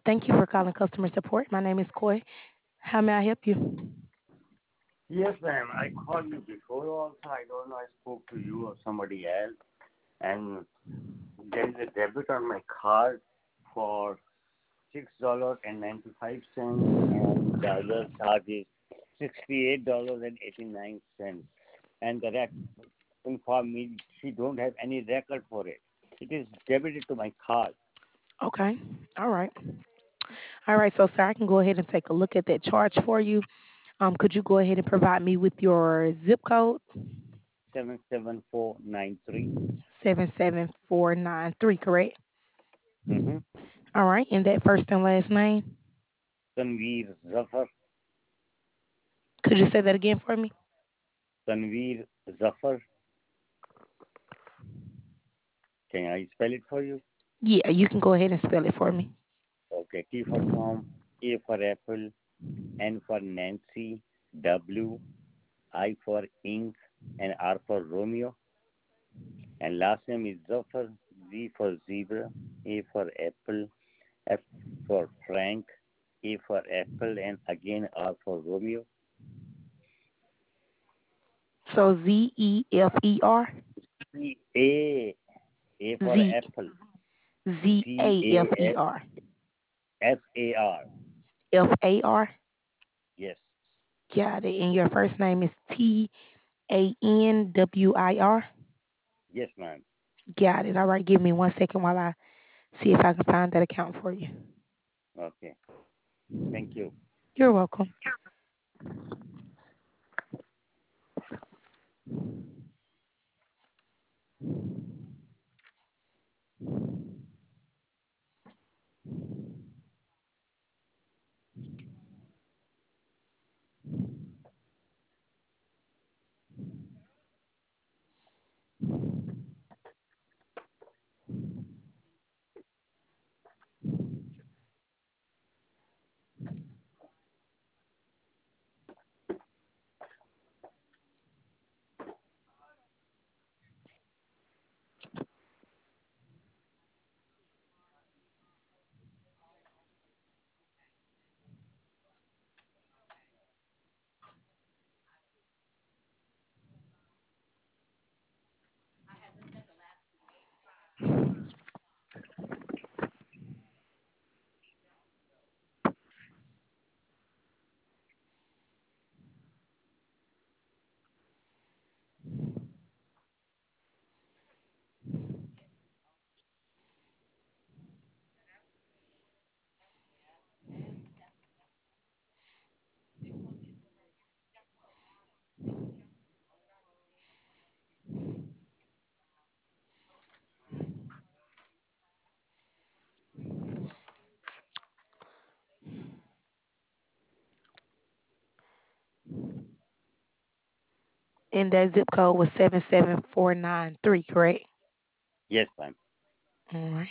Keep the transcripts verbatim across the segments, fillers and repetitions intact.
Thank you for calling customer support. My name is Coy. How may I help you? Yes, ma'am. I called you before also. I don't know. I spoke to you or somebody else, and there is a debit on my card for six dollars and ninety five cents, and the other charge is sixty eight dollars and eighty nine cents. And the rec informed me she don't have any record for it. It is debited to my card. Okay. All right. All right. So, sir, I can go ahead and take a look at that charge for you. Um, could you go ahead and provide me with your zip code? Seven seven four nine three. seven seven four nine three, correct? Mm-hmm. All right. And that first and last name? Tanveer Zafar. Could you say that again for me? Tanveer Zafar. Can I spell it for you? Yeah, you can go ahead and spell it for me. Okay. T for Tom, A for Apple, N for Nancy, W, I for ink, and R for Romeo. And last name is Zafar, Z for zebra, A for apple, F for Frank, A for apple, and again R for Romeo. So Z E F E R? C A, A for Z apple, Z C A F E A R. F A R. F A R? Yes, Got it. And your first name is T A N W I R? yes, ma'am. Got it. All right. Give me one second while I see if I can find that account for you. Okay, thank you. You're welcome. And that zip code was seven seven four nine three, correct? Yes, ma'am. All right.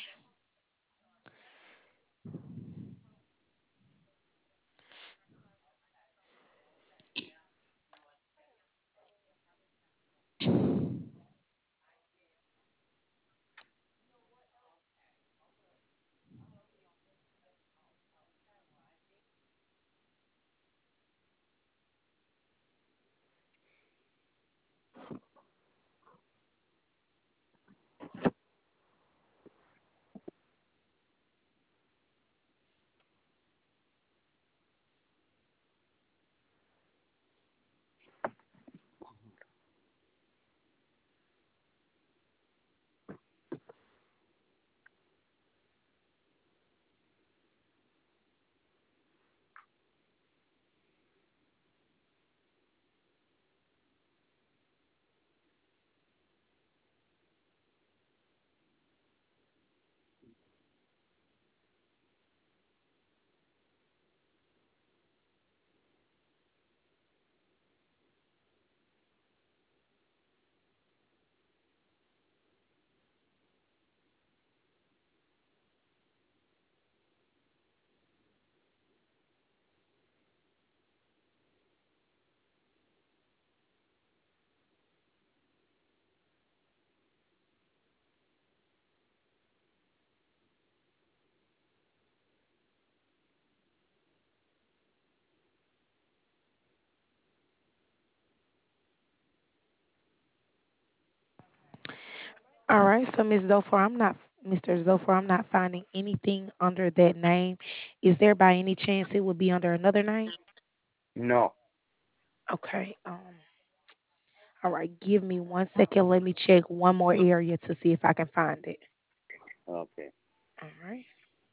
All right, so Miss Zofar, I'm not Mister Zofar, I'm not finding anything under that name. Is there by any chance it would be under another name? No. Okay. Um. All right. Give me one second. Let me check one more area to see if I can find it. Okay. All right.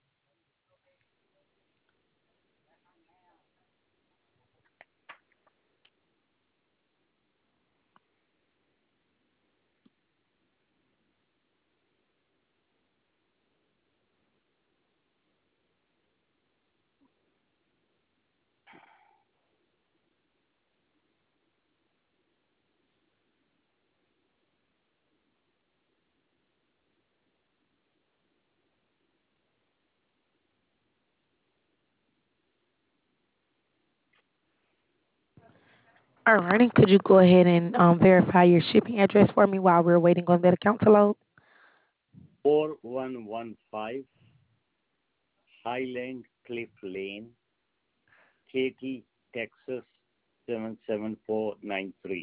All right. And could you go ahead and um, verify your shipping address for me while we're waiting on that account to load? four one one five Highland Cliff Lane, Katy, Texas seven seven four nine three.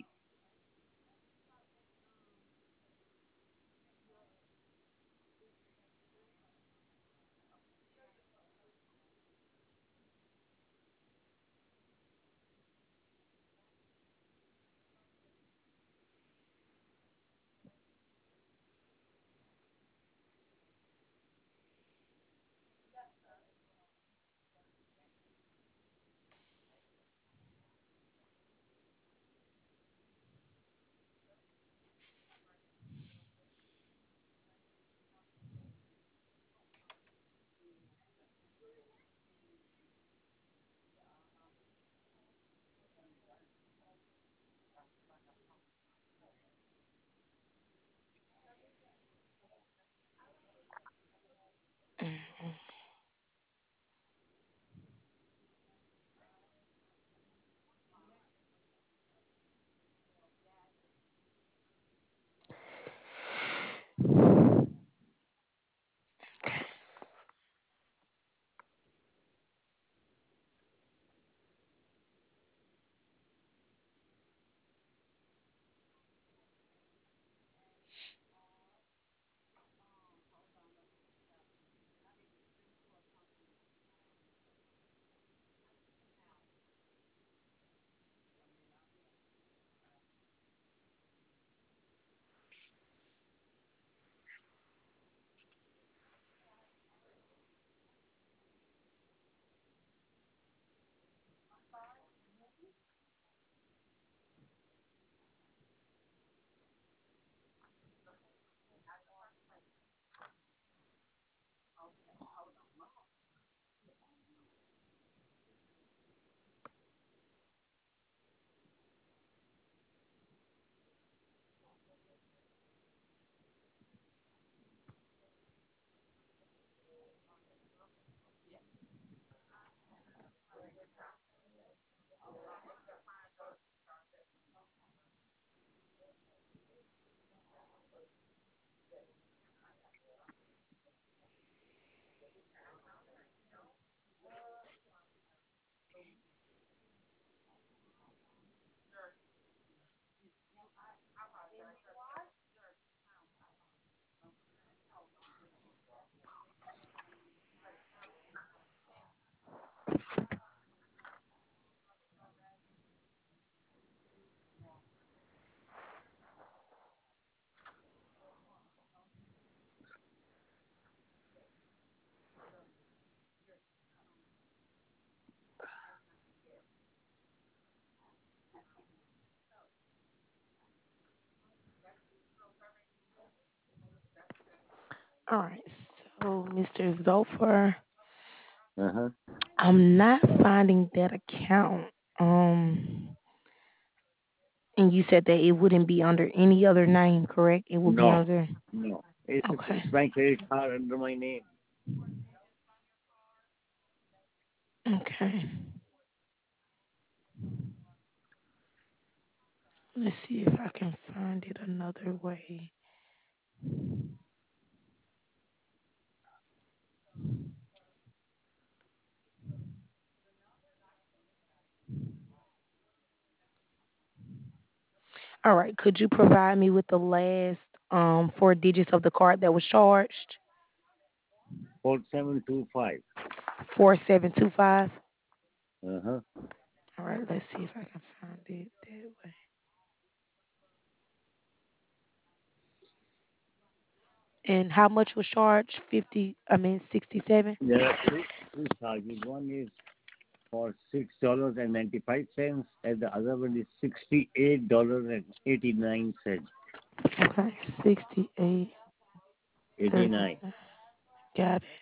Mhm. All right. So, Mister Zofar, Uh-huh. I'm not finding that account. Um, and you said that it wouldn't be under any other name, correct? It would be No. under. No. It's Okay. it's my credit card under my name. Okay. Let's see if I can find it another way. All right. Could you provide me with the last um four digits of the card that was charged? Four seven two five. four seven two five. Uh huh. All right, let's see if I can find it that way. And how much was charged? fifty, I mean sixty-seven. There are two, two charges. One is for six dollars and ninety five cents, and the other one is sixty eight dollars and eighty nine cents. Okay, sixty-eight Eighty thirty. nine. Got it.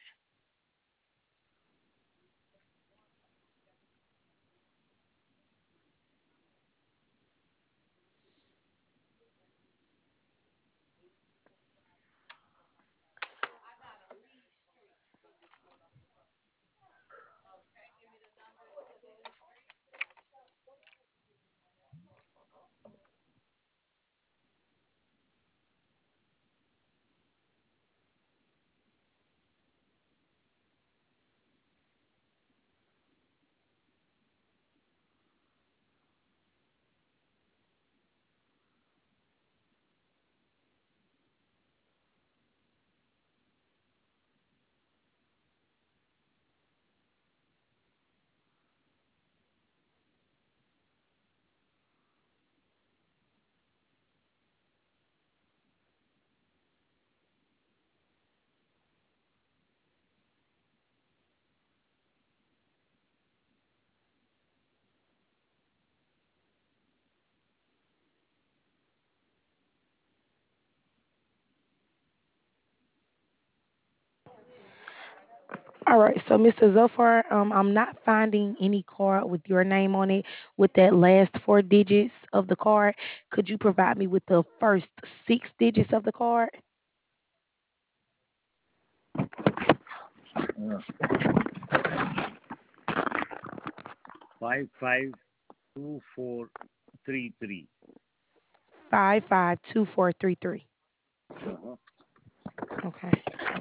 All right, so mister Zofar, um, I'm not finding any card with your name on it with that last four digits of the card. Could you provide me with the first six digits of the card? Uh, five five two four three three. Five five two four three three. Uh-huh. Okay.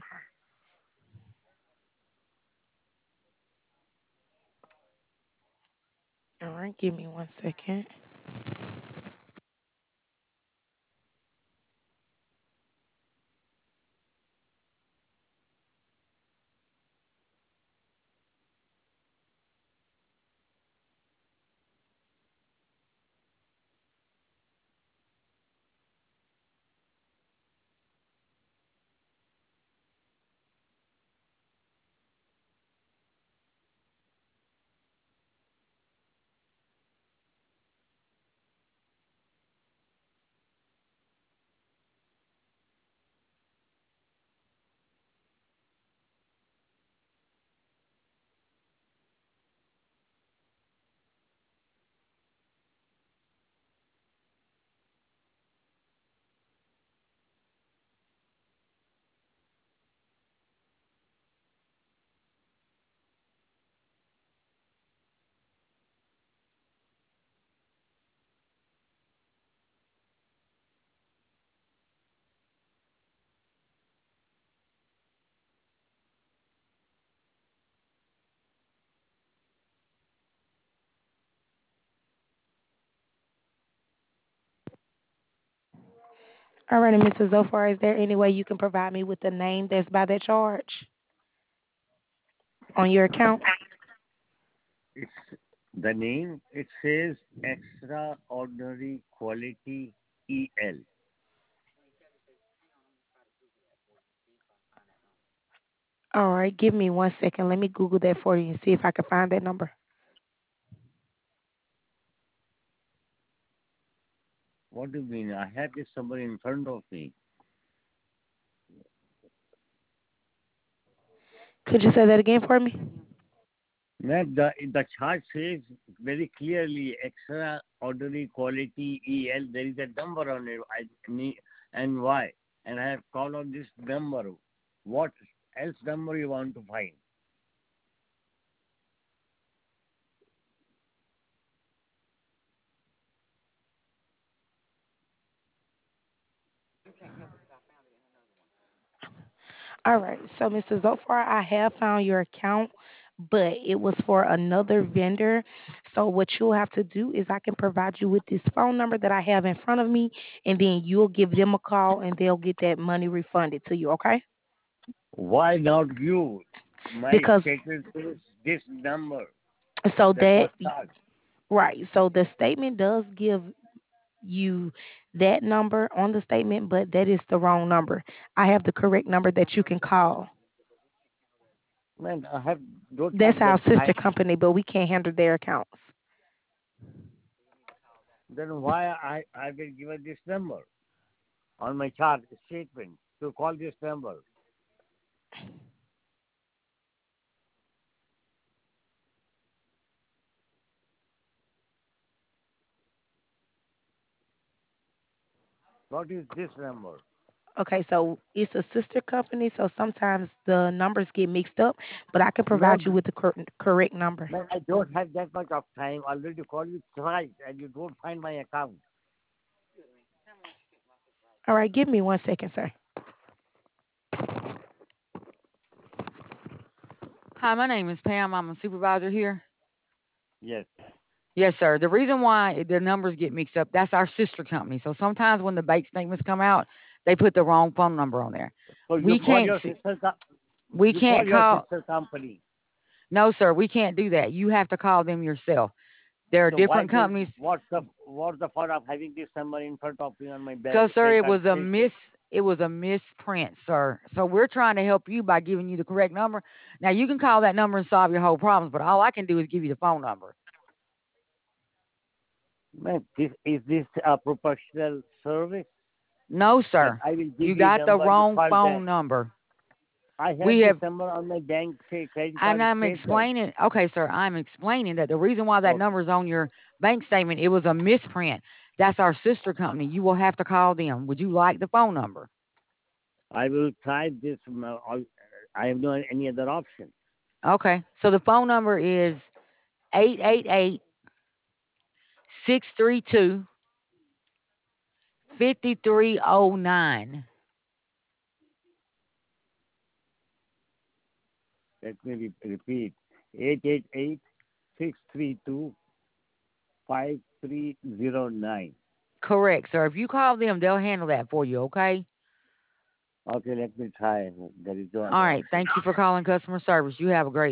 All right, give me one second. All right, and mister Zofar, is there any way you can provide me with the name that's by that charge on your account? It's the name. It says Extraordinary Quality E L. All right, give me one second. Let me Google that for you and see if I can find that number. What do you mean? I have this number in front of me. Could you say that again for me? Ma'am, the the chart says very clearly extraordinary quality E L. There is a number on it. I need and why? And I have called on this number. What else number you want to find? All right. So, mister Zofar, I have found your account, but it was for another vendor. So what you'll have to do is I can provide you with this phone number that I have in front of me, and then you'll give them a call and they'll get that money refunded to you, okay? Why not you? My Because statement says this number. so That that was charged. right, so the statement does give you that number on the statement, but that is the wrong number. I have the correct number that you can call. Man, I have don't That's have our that sister time. company, but we can't handle their accounts. Then why I I will given this number on my chart statement to call this number? What is this number? Okay, so it's a sister company, so sometimes the numbers get mixed up, but I can No, provide you with the cor- correct number. man, I don't have that much of time. Already called you twice and you don't find my account. All right, give me one second, sir. Hi, my name is Pam. I'm a supervisor here. Yes. Yes, sir. The reason why the numbers get mixed up, that's our sister company. So sometimes when the bank statements come out, they put the wrong phone number on there. So you We call can't your see, sister co- we you call can't your call. sister company. No, sir, we can't do that. You have to call them yourself. There are So why different can companies. what's the what's the fun of having this number in front of me on my Cause bank sir, bank it card was a statement? miss. It was a misprint, sir. So we're trying to help you by giving you the correct number. Now you can call that number and solve your whole problems, but all I can do is give you the phone number. Man, this is this a professional service No, that sir. I will You give the got the number, you wrong call phone back. number. I We have this have, number on my bank say, credit and card I'm statement. explaining. Okay, sir, I'm explaining that the reason why that Okay. number is on your bank statement, it was a misprint. That's our sister company. You will have to call them. Would you like the phone number? I will try this. um, uh, I'll- I have no any other option. Okay, so the phone number is eight eight eight six three two five three zero nine. Let me re- repeat. Eight eight eight six three two five three zero nine. Correct, sir. If you call them, they'll handle that for you, okay? Okay, let me try. There is no All other right. option. Thank you for calling customer service. You have a great